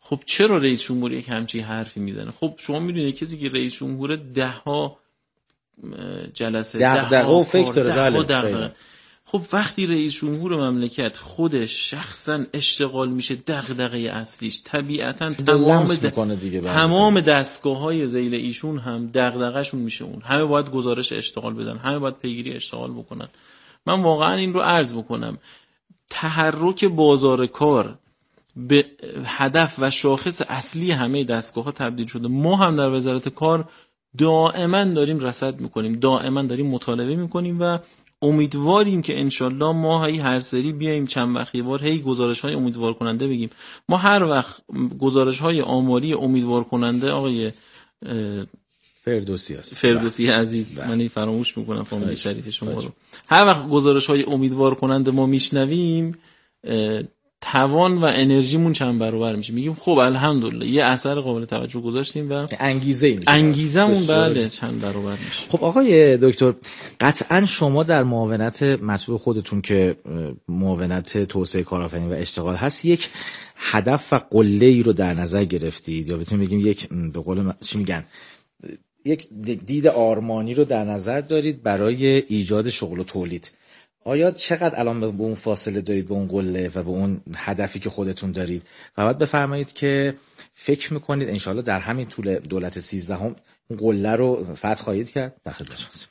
خب چرا رئیس جمهور یک همچین حرفی میزنه؟ خب شما میدونید کسی که رئیس جمهور 10 جلسه دغدغه و فکر داره، بله. خب وقتی رئیس جمهور مملکت خودش شخصا اشتغال میشه، دغدغه اصلیش طبیعتا تمام دستگاه‌های ذیل ایشون هم دغدغه‌شون میشه اون. همه باید گزارش اشتغال بدن، همه باید پیگیری اشتغال بکنن. من واقعا این رو عرض بکنم، تحرک بازار کار به هدف و شاخص اصلی همه دستگاه‌ها تبدیل شده. ما هم در وزارت کار دائما داریم رصد میکنیم، دائما داریم مطالبه میکنیم و امیدواریم که انشالله ما هر سری بیاییم چند وقت یه بار گزارش‌های امیدوار کننده بگیم. ما هر وقت گزارش‌های آماری امیدوار کننده آقای فردوسی عزیز، من فراموش میکنم فامیل شریف شما رو، هر وقت گزارش‌های امیدوار کننده ما میشنویم توان و انرژیمون چند برابر میشه. میگیم خب الحمدلله یه اثر قابل توجه گذاشتیم و انگیزمون بله چند برابر میشه. خب آقای دکتر، قطعا شما در معاونت مطلوب خودتون که معاونت توسعه کارآفرینی و اشتغال هست یک هدف و قله‌ای رو در نظر گرفتید، یا بتونیم بگیم یک به قول چی میگن یک دید آرمانی رو در نظر دارید برای ایجاد شغل و تولید. آیا چقدر الان به اون فاصله دارید، به اون قله و به اون هدفی که خودتون دارید؟ و بعد بفرمایید که فکر میکنید انشالله در همین طول دولت 13 اون قله رو فتح خواهید کرد؟ در خدمتتون هستم.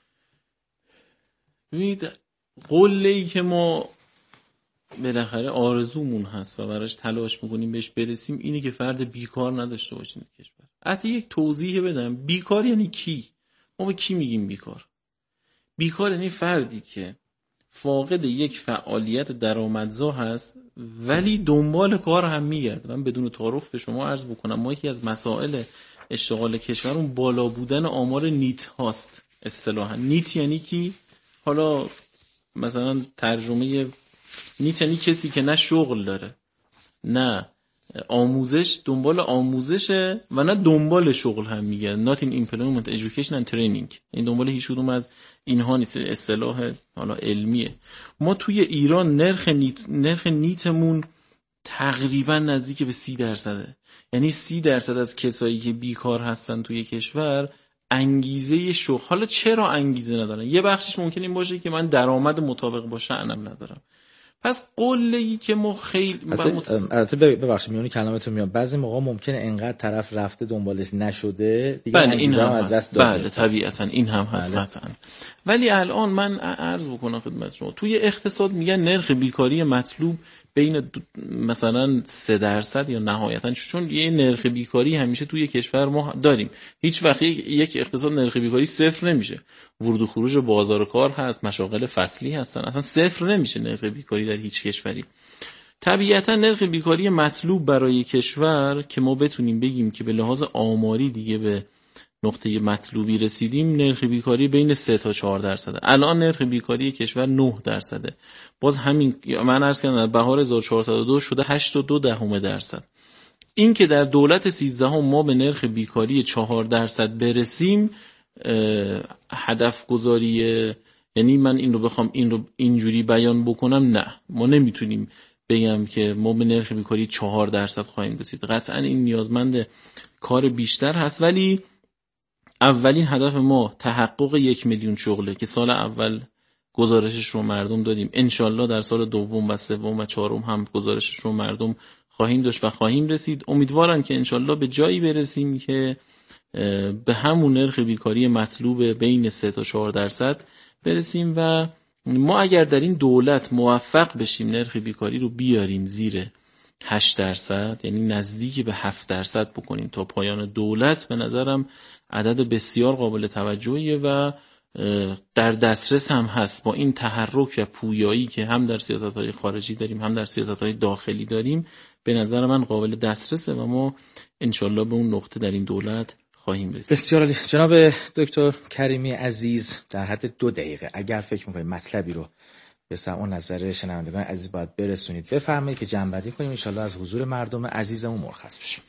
ببینید قله‌ای که ما بالاخره آرزومون هست و براش تلاش میکنیم بهش برسیم اینی که فرد بیکار نداشته باشیم در کشور. حتی یک توضیح بدم، بیکار یعنی کی؟ ما به کی میگیم بیکار؟ بیکار یعنی فردی که فاقد یک فعالیت درآمدزا هست ولی دنبال کار هم میگرده. من بدون تعارف به شما عرض بکنم، ما یکی از مسائل اشتغال کشور اون بالا بودن آمار نیت هاست. اصطلاحا نیت یعنی کی؟ حالا مثلا ترجمه نیت یعنی کسی که نه شغل داره نه آموزش، دنبال آموزشه و نه دنبال شغل هم میگه. not in employment education and training، این دنبال هیچ کدوم از اینها نیست، اصطلاح حالا علمیه. ما توی ایران نرخ نیتمون تقریبا نزدیک به 30%، یعنی 30% از کسایی که بیکار هستن توی کشور انگیزه شغل. حالا چرا انگیزه ندارن؟ یه بخشش ممکن این باشه که من درآمد مطابق با شأنم ندارم. پس قله‌ای که ما خیلی البته ببخشید میونی کلامتون میاد، بعضی موقع ممکنه انقدر طرف رفته دنبالش نشده دیگه انگیزه هم از دست داده. بله طبیعتا این هم هست قطعا. ولی الان من عرض بکنم خدمت شما، توی اقتصاد میگن نرخ بیکاری مطلوب بین مثلا 3% یا نهایتا، چون یه نرخ بیکاری همیشه توی کشور ما داریم. هیچ وقت یک اقتصاد نرخ بیکاری صفر نمیشه. ورود و خروج بازار کار هست، مشاغل فصلی هستن، اصلا صفر نمیشه نرخ بیکاری در هیچ کشوری. طبیعتا نرخ بیکاری مطلوب برای کشور که ما بتونیم بگیم که به لحاظ آماری دیگه به نقطه مطلوبی رسیدیم، نرخ بیکاری بین 3 تا 4%. الان نرخ بیکاری کشور 9%. باز همین من عرض کردم بهار 1402 شده 8.2%. این که در دولت 13 ما به نرخ بیکاری 4% برسیم هدف گذاریه. یعنی من این رو بخوام این رو اینجوری بیان بکنم، نه ما نمیتونیم بگم که ما به نرخ بیکاری 4% خواهیم رسید. قطعا این نیازمند کار بیشتر هست، ولی اولین هدف ما تحقق 1 میلیون شغله که سال اول گزارشش رو مردم دادیم. انشالله در سال دوم و سوم و چهارم هم گزارشش رو مردم خواهیم داشت و خواهیم رسید. امیدوارم که انشالله به جایی برسیم که به همون نرخ بیکاری مطلوب بین 3 تا 4% برسیم و ما اگر در این دولت موفق بشیم نرخ بیکاری رو بیاریم زیر 8%، یعنی نزدیک به 7% بکنیم تا پایان دولت، به نظرم عدد بسیار قابل توجهیه و در دسترس هم هست. با این تحرک و پویایی که هم در سیاست‌های خارجی داریم هم در سیاست‌های داخلی داریم، به نظر من قابل دسترسه و ما انشالله به اون نقطه در این دولت خواهیم رسید. بسیار عالی. جناب دکتر کریمی عزیز، در حد 2 دقیقه اگر فکر می‌کنید مطلبی رو به سمع و نظر شنوندگان عزیز باید برسونید، بفرمایید که جمع‌بندی کنیم، انشالله از حضور مردم عزیزمون مرخص بشیم.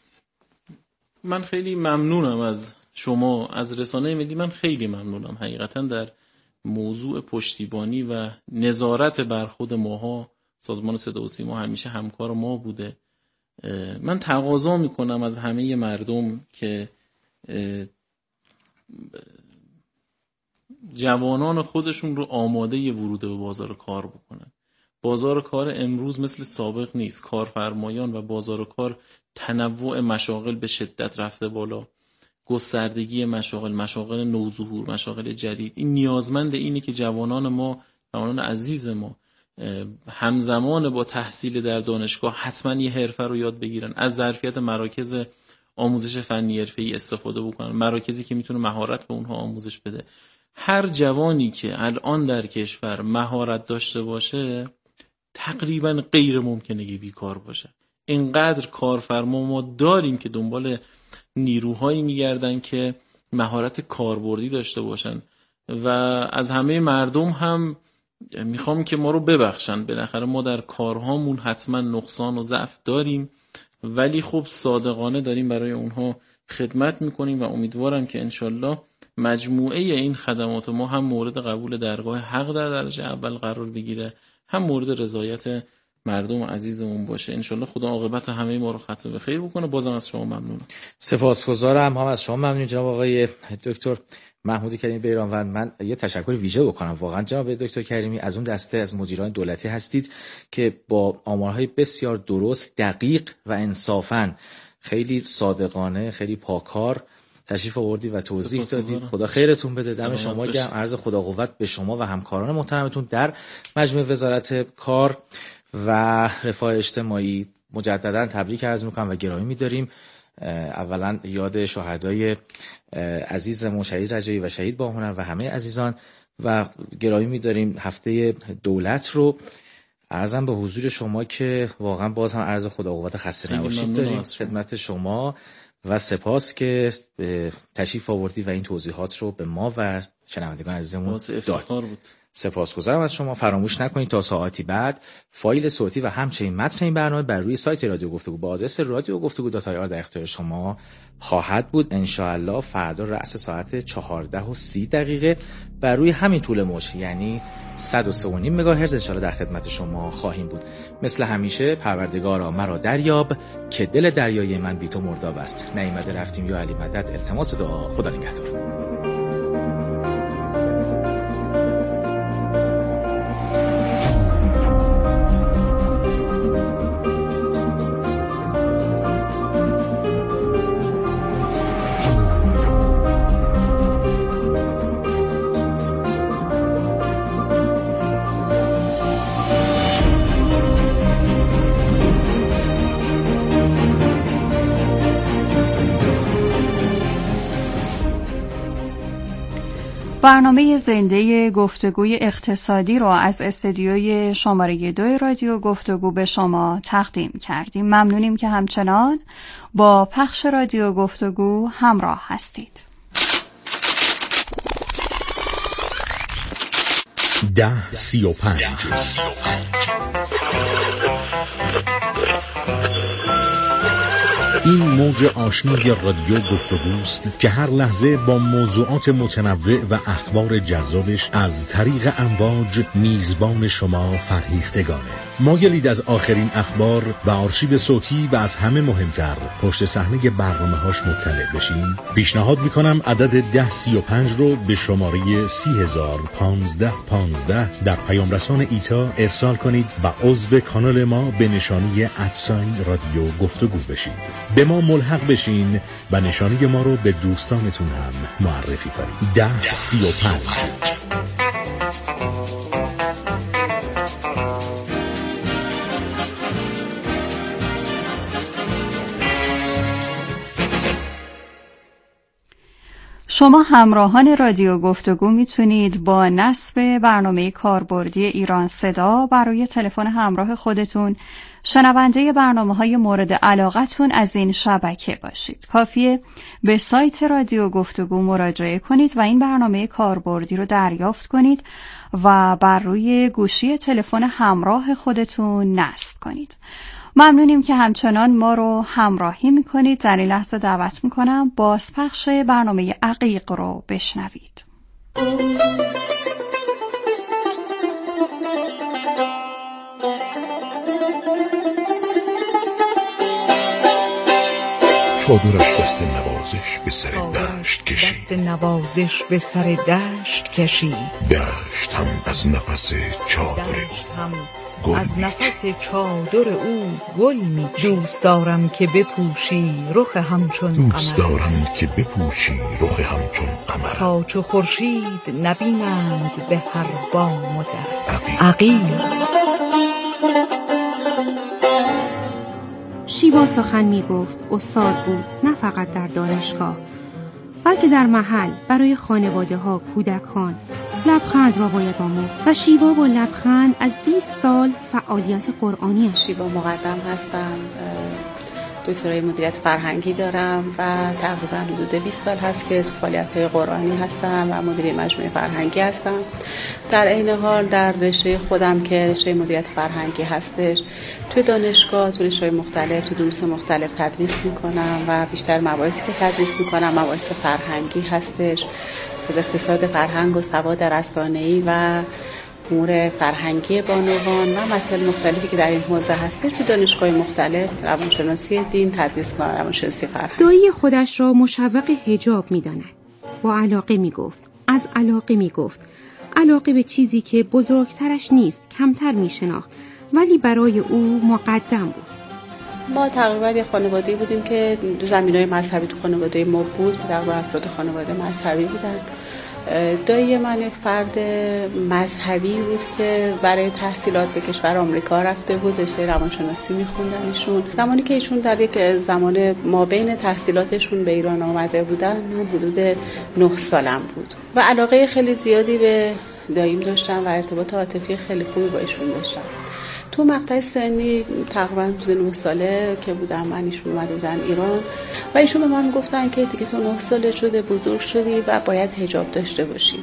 من خیلی ممنونم از شما، از رسانه ملی. من خیلی ممنونم حقیقتا. در موضوع پشتیبانی و نظارت بر خود ماها سازمان صدا و سیما همیشه همکار ما بوده من تقاضا میکنم از همه مردم که جوانان خودشون رو آماده ورود به بازار کار بکنن. بازار کار امروز مثل سابق نیست. کارفرمایان و بازار کار تنوع مشاغل به شدت رفته بالا، گستردگی مشاغل نوظهور، مشاغل جدید. این نیازمند اینه که جوانان عزیز ما همزمان با تحصیل در دانشگاه حتما یه حرفه رو یاد بگیرن، از ظرفیت مراکز آموزش فنی حرفه‌ای استفاده بکنن، مراکزی که میتونه مهارت به اونها آموزش بده. هر جوانی که الان در کشور مهارت داشته باشه تقریبا غیر ممکنه که بیکار باشه. اینقدر کارفرما ما داریم که دنبال نیروهایی میگردن که مهارت کاربردی داشته باشن و از همه مردم هم میخوام که ما رو ببخشن. بالاخره ما در کارهامون حتما نقصان و ضعف داریم، ولی خب صادقانه داریم برای اونها خدمت میکنیم و امیدوارم که انشالله مجموعه این خدمات ما هم مورد قبول درگاه حق در درجه اول قرار بگیره، هم مورد رضایت مردم عزیزمون باشه. انشالله خدا عاقبت همه ما رو ختم به خیر بکنه. بازم از شما ممنونم. سپاسگزارم. هم از شما ممنون جناب آقای دکتر محمود کریمی بیرانوند. من یه تشکر ویژه بکنم واقعا جناب دکتر کریمی، از اون دسته از مدیران دولتی هستید که با آمارهای بسیار درست، دقیق و انصافاً خیلی صادقانه، خیلی پاکار تشریف آوردید و توضیح دادید. خدا خیرتون بده. دم شما گرم. عرض خدا قوت به شما و همکاران محترمتون در مجموعه وزارت کار و رفاه اجتماعی. مجددا تبریک عرض میکنم و گرامی می‌داریم. اولا یاد شهدای عزیزمون شهید رجایی و شهید باهنر و همه عزیزان و گرامی می‌داریم هفته دولت رو. عرضم به حضور شما که واقعا باز هم عرض خدا قوت خسته نباشید داریم خدمت شما و سپاس که تشریف آوردید و این توضیحات رو به ما و شنوندگان عزیزمون دادید. سپاسگزارم از شما. فراموش نکنید تا ساعتی بعد فایل صوتی و همچنین متن این برنامه بر روی سایت رادیو گفتگو با آدرس radiogoftugo.ir در اختیار شما خواهد بود. انشاءالله فردا رأس ساعت 14:30 بر روی همین طول موج یعنی 103.5 مگاهرتز انشاءالله در خدمت شما خواهیم بود. مثل همیشه پروردگارا مرا دریاب که دل دریای من بی تو مرداب است. نعیمت رفتیم یا علی مدد. التماس دعا. خدا نگهدار. برنامه زنده گفتگوی اقتصادی رو از استدیوی شماره 2 رادیو گفتگو به شما تقدیم کردیم. ممنونیم که همچنان با پخش رادیو گفتگو همراه هستید. 10:35 این موج آشنای رادیو گفتگوست که هر لحظه با موضوعات متنوع و اخبار جذابش از طریق امواج میزبان شما فرهیختگانه. مایلید از آخرین اخبار و آرشیو صوتی و از همه مهمتر پشت صحنه برنامه‌هاش مطلع بشین؟ پیشنهاد میکنم عدد 1035 رو به شماره 30515 در پیام رسان ایتا ارسال کنید و عضو کانال ما به نشانی @رادیو گفتگو بشید. به ما ملحق بشین و نشانی ما رو به دوستانتون هم معرفی کنید. 1035 شما همراهان رادیو گفتگو میتونید با نصب برنامه کاربردی ایران صدا برای تلفن همراه خودتون شنونده برنامه‌های مورد علاقتون از این شبکه باشید. کافیه به سایت رادیو گفتگو مراجعه کنید و این برنامه کاربردی رو دریافت کنید و بر روی گوشی تلفن همراه خودتون نصب کنید. ممنونیم که همچنان ما رو همراهی میکنید. در این لحظه دعوت میکنم بازپخش برنامه عقیق رو بشنوید. چادرش دست نوازش به سر دشت کشید. دست نوازش به سر دشت کشید. دشت هم از نفس چادر از نفس چادر او گل می. دوست دارم که بپوشی رخ همچون قمر. دوست دارم که بپوشی رخ همچون قمر. تا چو خورشید نبینند به هر بام و در. عقیل. شیوا سخن می گفت استاد بود، نه فقط در دانشگاه بلکه در محل برای خانواده ها، کودکان لبخند را باید آموخت و شیوا با لبخند از 20 سال فعالیت قرآنی است. شیوا مقدم هستم، دکترای مدیریت فرهنگی دارم و تقریبا حدود 20 سال هست که تو فعالیت‌های قرآنی هستم و مدیر مجموعه فرهنگی هستم. در عین حال در رشته خودم که رشته مدیریت فرهنگی هستش، توی دانشگاه تو رشته‌های مختلف، تو دروس مختلف تدریس می‌کنم و بیشتر مباحثی که تدریس می‌کنم مباحث فرهنگی هستش، از اقتصاد فرهنگ و سواد رسانه‌ای و امور فرهنگی بانوان و مسائل مختلفی که در این حوزه هستش تو دانشگاه مختلف، روانشناسی دین تدریس می‌کنم، روانشناسی فرهنگ. دایی خودش را مشوق حجاب می‌داند. با علاقه می‌گفت، از علاقه می‌گفت، علاقه به چیزی که بزرگترش نیست، کمتر می‌شناخت ولی برای او مقدم بود. ما تقریبا یه خانواده‌ای بودیم که زمینه‌های مذهبی تو خانواده ما بود، تقریبا افراد خانواده مذهبی بودن. دایی من یک فرد مذهبی بود که برای تحصیلات به کشور آمریکا رفته بود، رشته روانشناسی می‌خوندن ایشون. زمانی که ایشون در یک زمان مابین تحصیلاتشون به ایران آمده بودن، من حدود 9 سالم بود و علاقه خیلی زیادی به داییم داشتم و ارتباط عاطفی خیلی خوبی با ایشون داشتم. تو مقطع سنی تقریبا حدود 9 ساله که بودم من، ایشون اومده بودن ایران و ایشون به من گفتن که دیگه تو 9 ساله شده، بزرگ شدی و باید حجاب داشته باشی.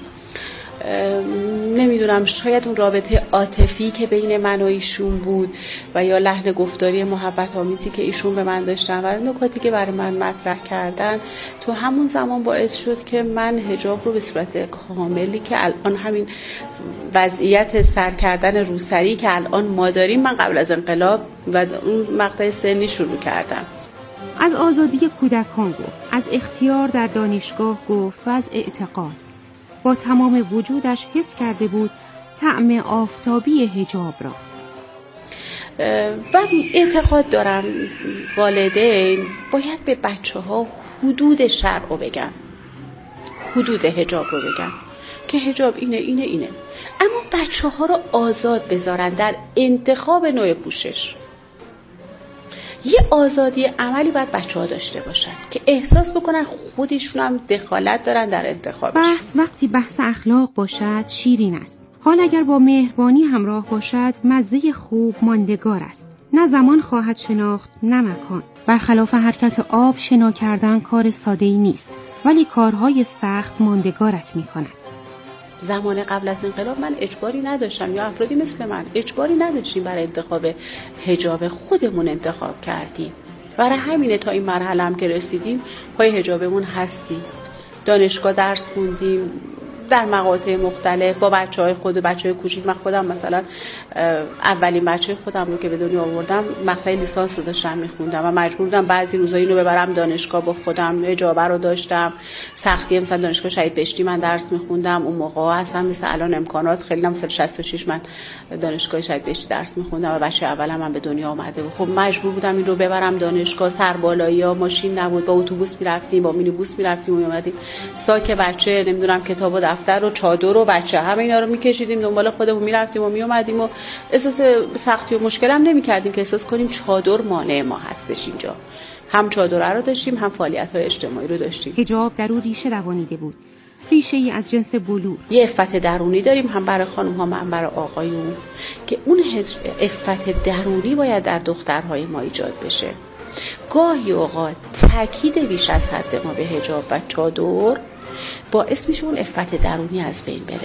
نمیدونم، شاید اون رابطه عاطفی که بین من و ایشون بود و یا لحن گفتاری محبت آمیزی که ایشون به من داشتن و نکاتی که برای من مطرح کردن تو همون زمان باعث شد که من حجاب رو به صورت کاملی که الان همین وضعیت سر کردن روسری که الان ما داریم، من قبل از انقلاب و اون مقطع سنی شروع کردم. از آزادی کودکان گفت، از اختیار در دانشگاه گفت و از اعتقاد. با تمام وجودش حس کرده بود طعم آفتابی حجاب را. و اعتقاد دارم والدین باید به بچه‌ها حدود شرع رو بگن، حدود حجاب رو بگن که حجاب اینه. اما بچه‌ها رو آزاد بذارن در انتخاب نوع پوشش. یه آزادی عملی باید بچه‌ها داشته باشن که احساس بکنن خودشون هم دخالت دارن در انتخابش. بحث وقتی بحث اخلاق باشد شیرین است. حال اگر با مهربانی همراه باشد مزه خوب ماندگار است. نه زمان خواهد شناخت نه مکان. برخلاف حرکت آب شنا کردن کار ساده‌ای نیست، ولی کارهای سخت ماندگارت می‌کند. زمان قبل از انقلاب من اجباری نداشتم یا افرادی مثل من اجباری نداشتیم برای انتخاب حجاب، خودمون انتخاب کردیم. برای همینه تا این مرحله هم که رسیدیم پای حجابمون هستیم. دانشگاه درس خوندیم در مقاطع مختلف با بچه‌های کوچیک. من خودم مثلا اولین بچه خودم رو که به دنیا آوردم مقطع لیسانس رو داشتم می‌خوندم و مجبور بودم بعضی روزا اینو ببرم دانشگاه با خودم. حجاب رو داشتم. سختی مثلا دانشگاه شهید بهشتی من درس می‌خوندم. اون موقع اصلا مثل الان امکانات خیلی نم. سال 66 من دانشگاه شهید بهشتی درس می‌خوندم و بچه اولم من به دنیا اومده بود. خب مجبور بودم این رو ببرم دانشگاه. سربالایی‌ها ماشین نبود، با اتوبوس می‌رفتیم، با مینیبوس می‌رفتیم و می‌اومدیم. ساک بچه نمیدونم کتاب و دفتر و چادر و بچه همه اینا رو می‌کشیدیم دنبال خودمون، می‌رفتیم و میومدیم و احساس سختی و مشکل هم نمی‌کردیم که احساس کنیم چادر مانع ما هستش. اینجا هم چادر رو داشتیم هم فعالیت‌های اجتماعی رو داشتیم. حجاب در او ریشه دوانیده بود، ریشه‌ای از جنس بلور. یه عفت درونی داریم هم برای خانم‌ها هم برای آقایون که اون عفت درونی باید در دخترهای ما ایجاد بشه. گاهی اوقات تاکید بیش از حد ما به حجاب و چادر باعث میشه اون عفت درونی از بین بره.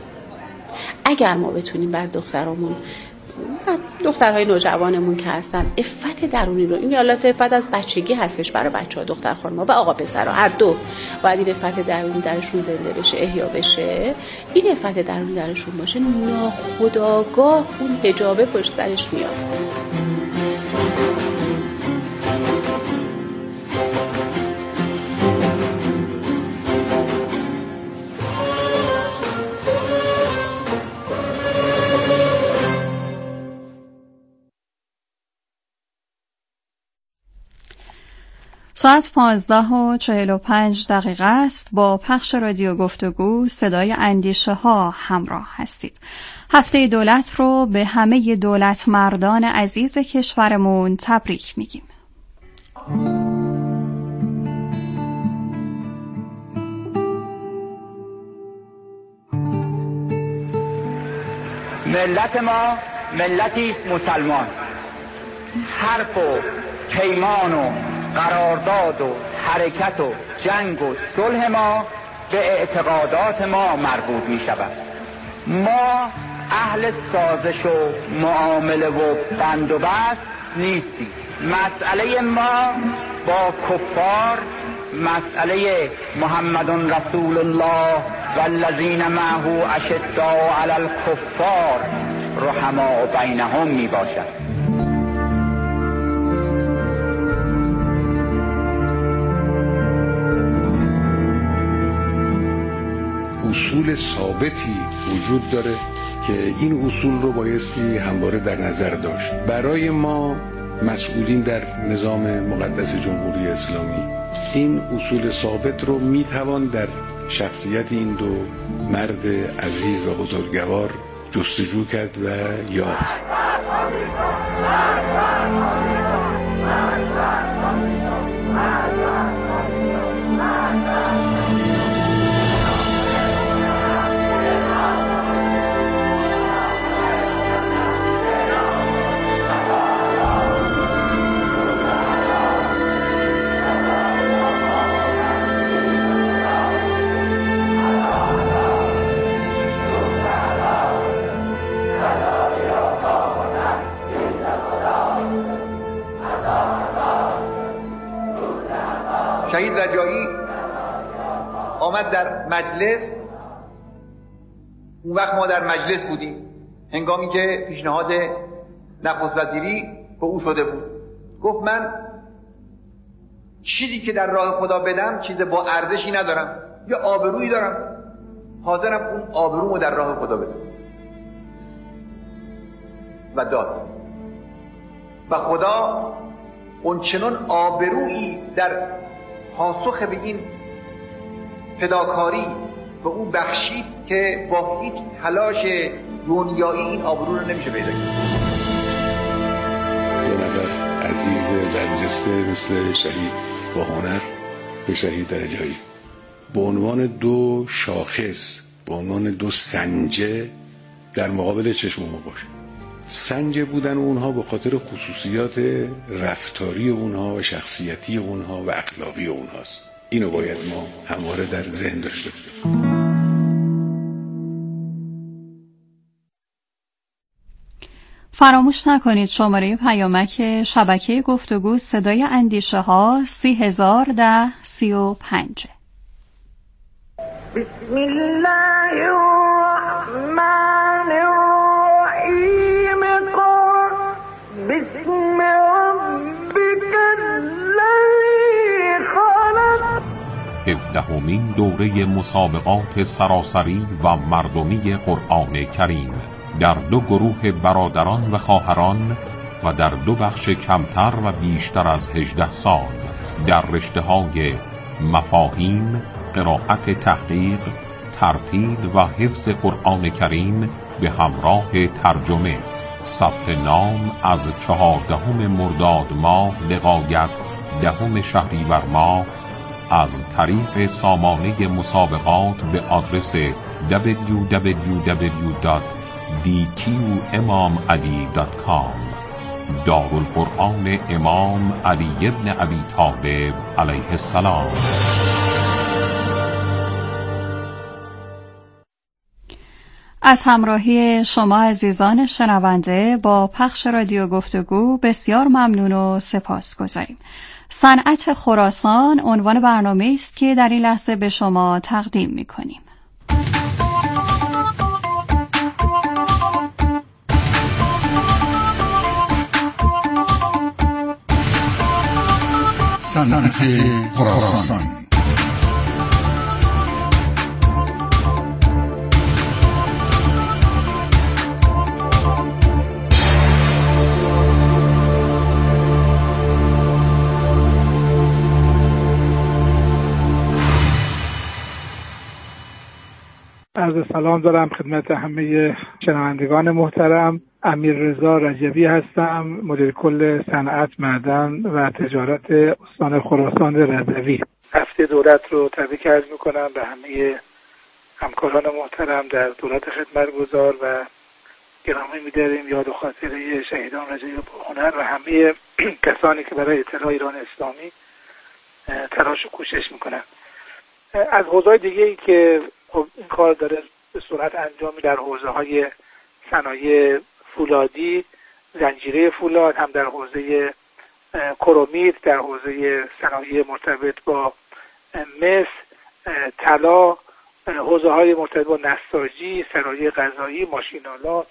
اگر ما بتونیم بر دخترامون، دخترهای نوجوانمون که هستن، عفت درونی رو، این حالت عفت از بچگی هستش برای بچه‌ها، دختر خانم‌ها و آقا پسرها هر دو باید این عفت درونی درشون زنده بشه، احیا بشه. این عفت درونی درشون باشه، ناخودآگاه اون حجاب پشت سرش میاد. ساعت 15:45 است. با پخش رادیو گفتگو صدای اندیشه ها همراه هستید. هفته دولت رو به همه دولت مردان عزیز کشورمون تبریک میگیم. ملت ما ملتی مسلمان، حرف و پیمان و قرارداد و حرکت و جنگ و صلح ما به اعتقادات ما مربوط می شود. ما اهل سازش و معامله و بند و بست نیستیم. مسئله ما با کفار، مسئله محمد رسول الله والذین معه اشداء علی الکفار رحماء بینهم می باشد. اصول ثابتی وجود داره که این اصول رو بایستی همواره در نظر داشت. برای ما مسئولین در نظام مقدس جمهوری اسلامی این اصول ثابت رو میتوان در شخصیت این دو مرد عزیز و بزرگوار جستجو کرد و یافت. شهید رجایی آمد در مجلس. اون وقت ما در مجلس بودیم هنگامی که پیشنهاد نخست وزیری به او شده بود. گفت من چیزی که در راه خدا بدم چیز با ارزشی ندارم، یه آبرویی دارم، حاضرم اون آبرومو در راه خدا بدم. و داد. و خدا اون چنان آبرویی در پاسخ به این فداکاری به اون بخشید که با هیچ تلاش دنیایی این آبرو رو نمیشه پیدا کرد. دو نفر عزیز برجسته مثل شهید با هنر به شهید رجایی به عنوان دو شاخص، به عنوان دو سنجه در مقابل چشم ما باشه. سنجه بودن اونها به خاطر خصوصیات رفتاری اونها و شخصیتی اونها و اخلاقی اونهاست. اینو باید ما همواره در ذهن داشته باشیم. فراموش نکنید شماره پیامک شبکه گفتگو صدای اندیشه ها 301035. بسم الله الرحمن الرحیم. بسم ربک الذی خلق. 17مین دوره مسابقات سراسری و مردمی قرآن کریم در دو گروه برادران و خواهران و در دو بخش کمتر و بیشتر از 18 سال در رشته‌های مفاهیم، قرائت تحقیق، ترتیل و حفظ قرآن کریم به همراه ترجمه. ثبت نام از 14 مرداد ماه لغایت 10 شهریور ماه از طریق سامانه مسابقات به آدرس www.dqimamali.com. دارالقرآن امام علی بن ابی طالب علیه السلام. از همراهی شما عزیزان شنونده با پخش رادیو گفتگو بسیار ممنون و سپاسگزاریم. صنعت خراسان عنوان برنامه است که در این لحظه به شما تقدیم می‌کنیم. صنعت خراسان. عرض سلام دارم خدمت همه شنوندگان محترم. امیررضا رجبی هستم، مدیر کل صنعت، معدن و تجارت استان خراسان رضوی. هفته دولت رو تبریک عرض میکنم به همه همکاران محترم در دولت خدمتگزار و گرامی می‌داریم یاد و خاطره شهیدان رجایی پرهنر و همه کسانی که برای اطلاع ایران اسلامی تلاش و کوشش میکنن. از حوزه‌های دیگه‌ای که خب این کار داره به صورت انجام در حوزه‌های صنایع فولادی، زنجیره فولاد، هم در حوزه کرومید، در حوزه صنایع مرتبط با مس، طلا، حوزه‌های مرتبط با نساجی، صنایع غذایی، ماشین‌آلات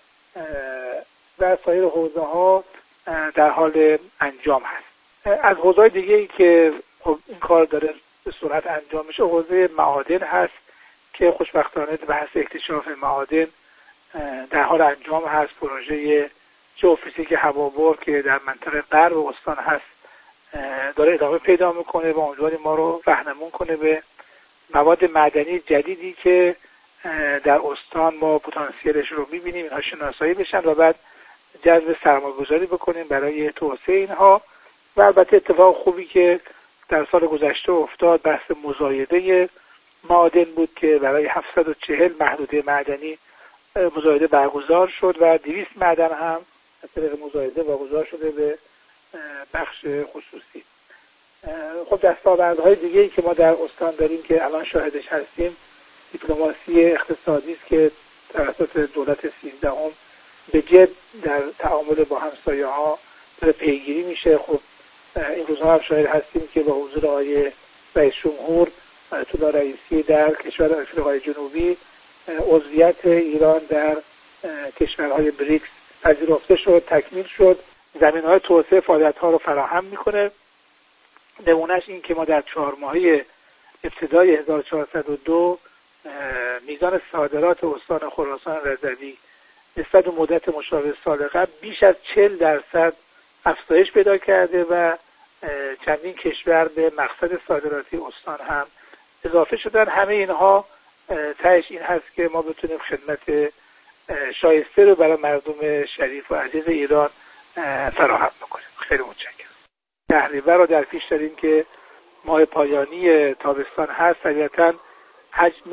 و سایر حوزه‌ها در حال انجام هست. از حوزه‌های دیگه‌ای که خب این کار داره به صورت انجام میشه حوزه معادن هست که خوشبختانه بحث اکتشاف معادن در حال انجام هست. پروژه ژئوفیزیک هوابر که در منطقه غرب استان هست داره ادامه پیدا میکنه و امیدواریم ما رو راهنمون کنه به مواد معدنی جدیدی که در استان ما پتانسیلش رو میبینیم اینها شناسایی بشن و بعد جذب سرمایه‌گذاری بکنیم برای توسعه اینها. و البته اتفاق خوبی که در سال گذشته افتاد بحث مزایده معادن بود که برای 740 محدوده معدنی مزایده برگزار شد و 200 معدن هم از طریق مزایده واگذار شده به بخش خصوصی. خب دستاوردهای دیگه‌ای که ما در استان داریم که الان شاهدش هستیم دیپلماسی اقتصادی است که توسط دولت 13 به جد در تعامل با همسایه‌ها داره پیگیری میشه. خب این روزها هم شاهد هستیم که با حضور آقای رئیس جمهور آیت الله رئیسی در کشور آفریقای جنوبی عضویت ایران در کشورهای بریکس پذیرفته شد، تکمیل شد، زمینه‌های توسعه فعالیت‌ها رو فراهم میکنه. نمونهش این که ما در 4 ماهه ابتدای 1402 میزان صادرات استان خراسان رضوی نسبت به مدت مشابه سال قبل بیش از 40% افزایش پیدا کرده و چندین کشور به مقصد صادراتی استان هم اضافه شدن. همه اینها تهش این هست که ما بتونیم خدمت شایسته رو برای مردم شریف و عزیز ایران فراهم بکنیم. خیلی متشکرم. تحریب‌ها رو در پیش داریم که ماه پایانی تابستان هست. طبیعتاً حجم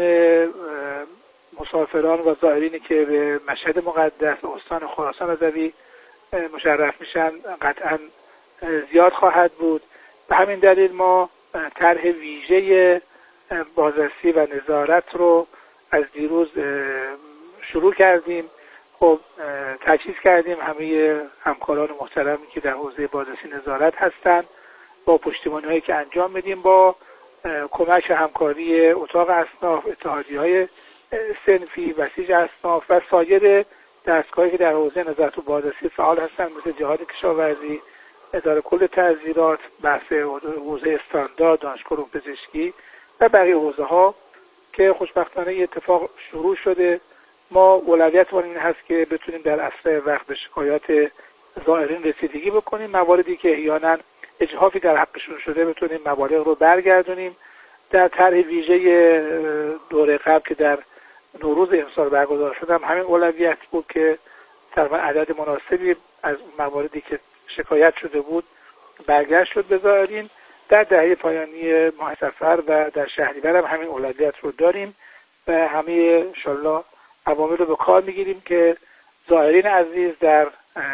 مسافران و زائرینی که به مشهد مقدس استان خراسان رضوی مشرف میشن قطعاً زیاد خواهد بود. به همین دلیل ما طرح ویژه بازرسی و نظارت رو از دیروز شروع کردیم. خب تجهیز کردیم همه همکاران محترمی که در حوزه بازرسی نظارت هستند با پشتیبانی‌هایی که انجام میدیم با کمک همکاری اتاق اصناف، اتحادیه‌های صنفی، بسیج اصناف و سایر دستگاهی که در حوزه نظارت و بازرسی فعال هستند مثل جهاد کشاورزی، اداره کل تعزیرات، بحث حوزه استاندارد، دانشگاه علوم پزشکی و بقیه حوزه‌ها که خوشبختانه این اتفاق شروع شده. ما اولویتمون این هست که بتونیم در اسرع وقت به شکایات زائرین رسیدگی بکنیم. مواردی که احیانا اجحافی در حقشون شده بتونیم مبالغ رو برگردونیم. در طرح ویژه دوره قبل که در نوروز امسال برگزار شد هم همین اولویت بود که تقریبا عدد مناسبی از مواردی که شکایت شده بود برگشت شد به زائرین. در دهه پایانی ماه صفر و در شهریور هم همین اولویت رو داریم و همه انشالله عوامل رو به کار میگیریم که زائرین عزیز در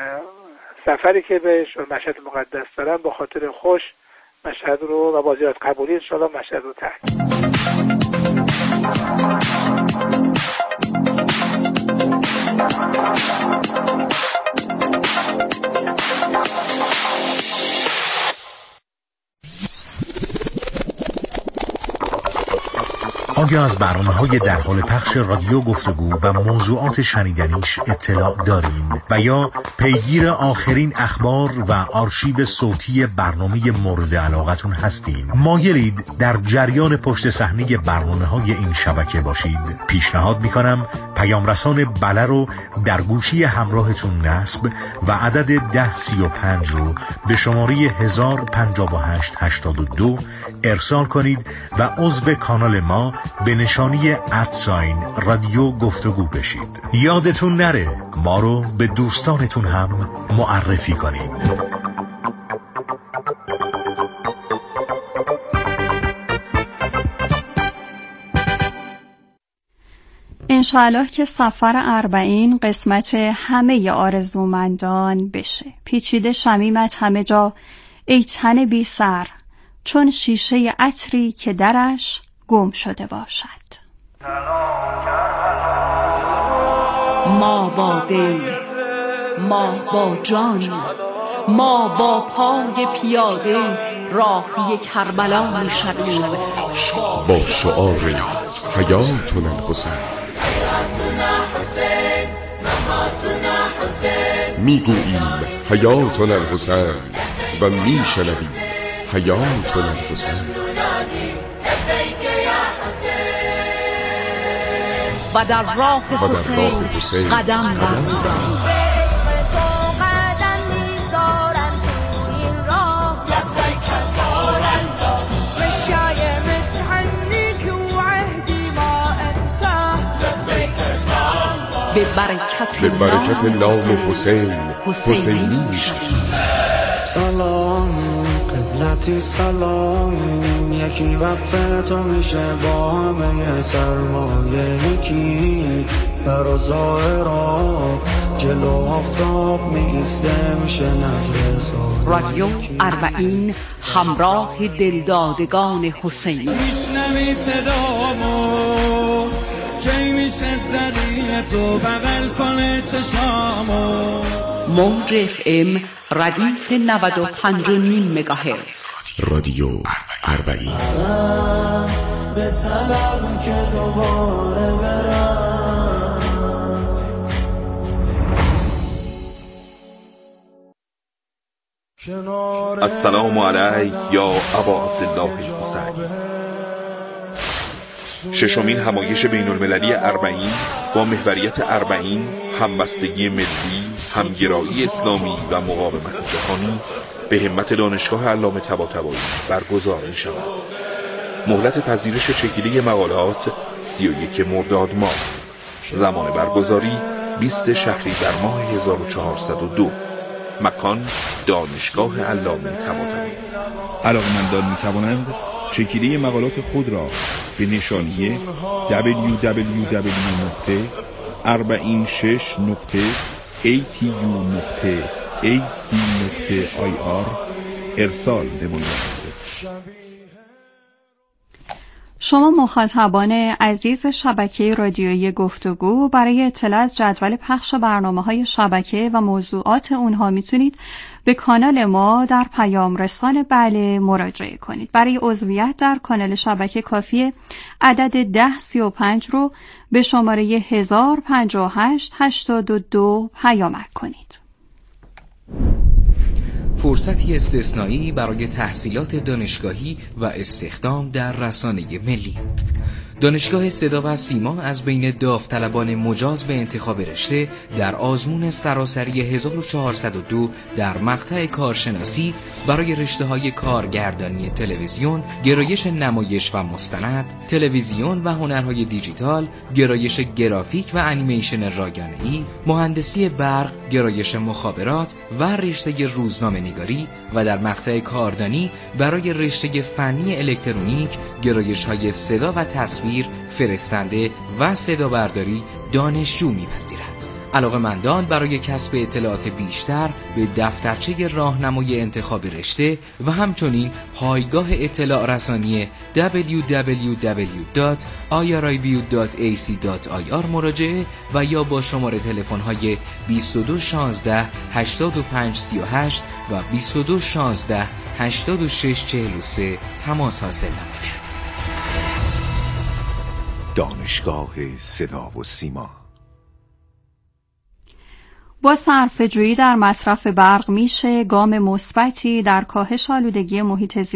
سفری که به مشهد مقدس دارن با خاطر خوش مشهد رو و با زیارت قبولی انشالله مشهد رو ترک. آیا از برنامه‌های در حال پخش رادیو گفتگو و موضوعات شنیدنیش اطلاع دارین و یا پیگیر آخرین اخبار و آرشیو صوتی برنامه مورد علاقتون هستین؟ مایلید در جریان پشت صحنه برنامه‌های این شبکه باشید؟ پیشنهاد میکنم پیام رسان بله رو در گوشی همراهتون نصب و عدد 1035 رو به شماره 105882 ارسال کنید و عضو کانال ما به نشانی رادیو گفتگو بشید. یادتون نره ما رو به دوستانتون هم معرفی کنید. انشاءالله که سفر 40 قسمت همه آرزومندان بشه. پیچیده شمیمت همه جا ای تن بی سر، چون شیشه عطری که درش گم شده باشد. ما با دل، ما با جان، ما با پای پیاده راهی کربلا می شویم با شعار حیاتنا الحسین. می گوییم حیاتنا الحسین و می شنویم حیاتنا الحسین. و در راه حسین قدم نمی‌داریم. به برکت نام حسین حسینی میشویم. سلام قبلتی سلام، یکی وقفه تو میشه با همه سرمایه یکی بر ظاهرا جلو آفتاب میسته میشه نظر سال. رادیو 40 همراه دلدادگان حسینی. میشنوی صدامو کی میشه زدی تو بغل کنه چشامو. موج FM ردیف 95.5 مگاهرتز. رادیو 40. به طلب که دوباره برم. السلام علیک یا ابا عبدالله الحسین. ششمین همایش بین المللی 40 با محوریت 40 همبستگی ملی، همگرایی اسلامی و مقاومت جهانی به همت دانشگاه علامه طباطبایی برگزار می شود. مهلت پذیرش چکیده مقالات 31 مرداد ماه. زمان برگزاری 20 شهریور ماه 1402. مکان دانشگاه علامه طباطبایی. علاقه‌مندان می توانند چکیده مقالات خود را به نشانی www.46.atu.ac.ir ارسال نمایند. شما مخاطبان عزیز شبکه رادیویی گفتگو برای اطلاع از جدول پخش برنامه‌های شبکه و موضوعات اونها میتونید به کانال ما در پیام رسان بله مراجعه کنید. برای عضویت در کانال شبکه کافیه عدد 1035 رو به شماره 105882 پیامک کنید. فرصتی استثنایی برای تحصیلات دانشگاهی و استخدام در رسانه ملی. دانشگاه صدا و سیما از بین داوطلبان مجاز به انتخاب رشته در آزمون سراسری 1402 در مقطع کارشناسی برای رشته‌های کارگردانی تلویزیون، گرایش نمایش و مستند، تلویزیون و هنرهای دیجیتال، گرایش گرافیک و انیمیشن رایانه‌ای، مهندسی برق، گرایش مخابرات و رشته روزنامه‌نگاری و در مقطع کاردانی برای رشته فنی الکترونیک، گرایش‌های صدا و تصویر، فرستنده و صدا برداری دانشجو می‌پذیرد. علاقه‌مندان برای کسب اطلاعات بیشتر به دفترچه راهنمای انتخاب رشته و همچنین پایگاه اطلاع رسانی www.irib.ac.ir مراجعه و یا با شماره تلفن‌های 2216 8538 و 2216 8643 تماس حاصل نمایید. دانشگاه صدا و سیما. با صرفه‌جویی در مصرف برق میشه گام مثبتی در کاهش آلودگی محیط زیست